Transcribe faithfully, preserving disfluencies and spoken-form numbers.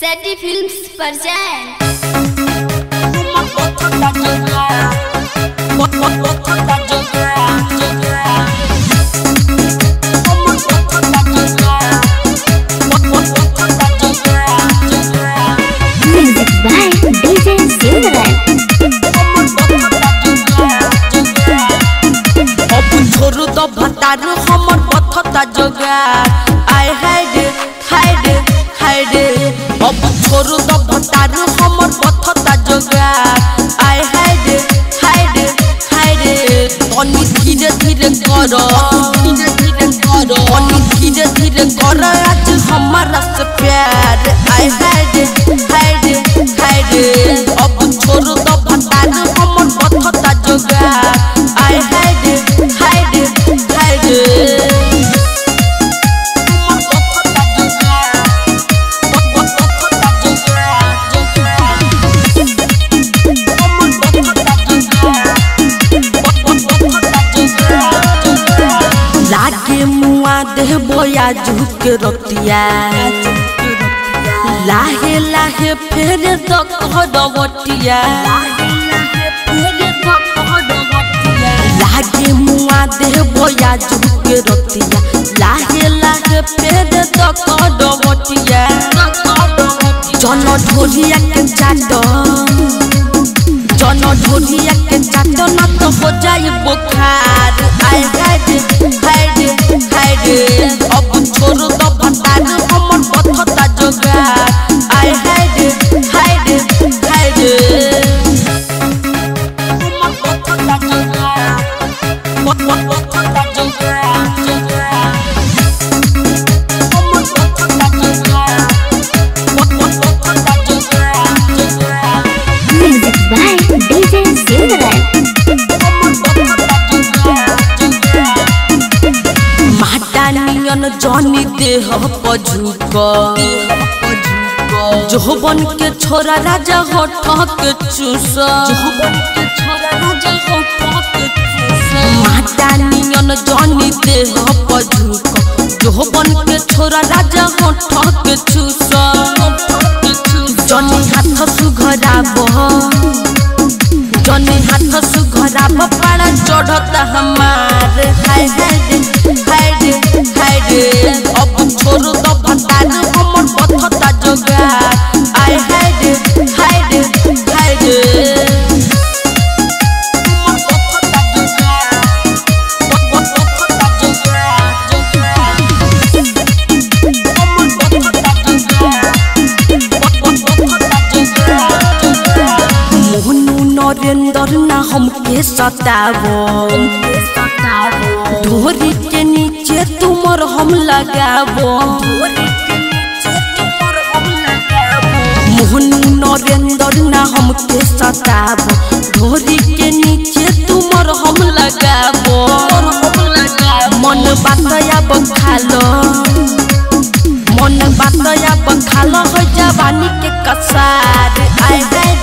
सैटी films present Music by D J Silverman. छोरू तो भतारू हमर पथता जोगार आई हाइड हाइड हाइड अब छोरू तो भतारू हमर पथता जोगार आई हाइड हाइड हाइड तनी धीरे धीरे करो धीरे धीरे करो तनी धीरे धीरे करो आज हमारा से प्यार आई हाइड हाइड हाइड अब छोरू तो भतारू हमर पथता जोगार आई हाइड लागे मुआ दे बोया झुक रतिया लाहे लाहे फेर तो कहडवटिया लागे मुआ दे बोया झुक रतिया लाहे लाहे फेर तो कहडवटिया जन ढोलिया के चाट जन ढोलिया के चाट न तो हो जाए बुखार आई हाइड हाइड हाइड अब छोरू तो भतारू हमर पथता जोगार आई हाइड हाइड हाइड Music by D J Silverman. माटानियन जनी देह पझुक जोबन के छोरा राजा होठ के चूस माटानियन जनी देह पझुक जोबन के छोरा राजा होठ के चूस जनी हाथ सुघराब जनी हाथ सुघराब पाड़ा चढ़ता हमार हाय हाइड हाइड हाइड अब छोरू तो भतारू हमर पथता जोगार आई हाइड हाइड हाइड नरेंद्र ना हमके सतावो ढोरी के नीचे तुमर हम लगावो मोहनू नरेंद्र ना हमके सतावो ढोरी के नीचे तुमर हम लगावो मन बातया बखालो मन बातया बखालो हो जवानी के कसार आई